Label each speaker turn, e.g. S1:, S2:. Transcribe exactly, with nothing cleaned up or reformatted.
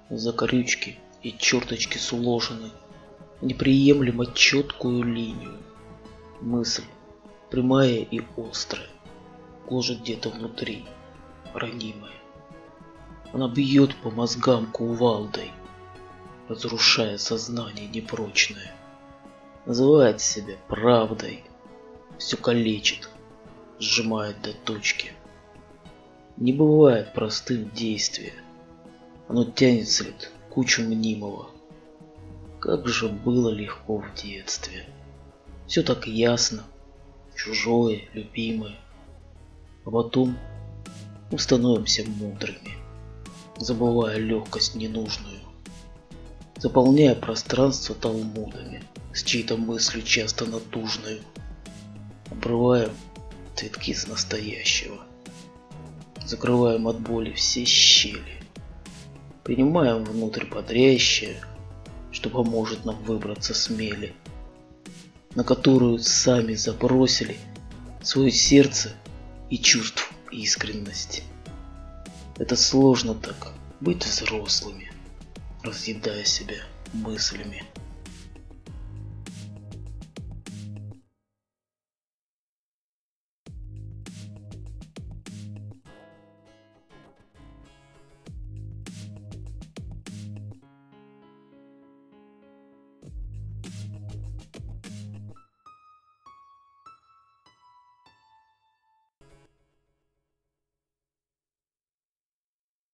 S1: закорючки и черточки сложены в неприемлемо четкую линию. Мысль, прямая и острая, гложет где-то внутри, ранимая. Она бьет по мозгам кувалдой, разрушая сознание непрочное. Называет себя правдой, все калечит, сжимает до точки. Не бывает простым действия, оно тянет след кучу мнимого. Как же было легко в детстве. Все так ясно, чужое, любимое. А потом мы становимся мудрыми, забывая легкость ненужную, заполняя пространство талмудами с чьей-то мыслью часто натужную. Обрываем цветки с настоящего, закрываем от боли все щели, принимаем внутрь бодрящее, что поможет нам выбраться с мели, на которую сами забросили свое сердце и чувств искренность. Это сложно так, быть взрослыми, разъедая себя мыслями.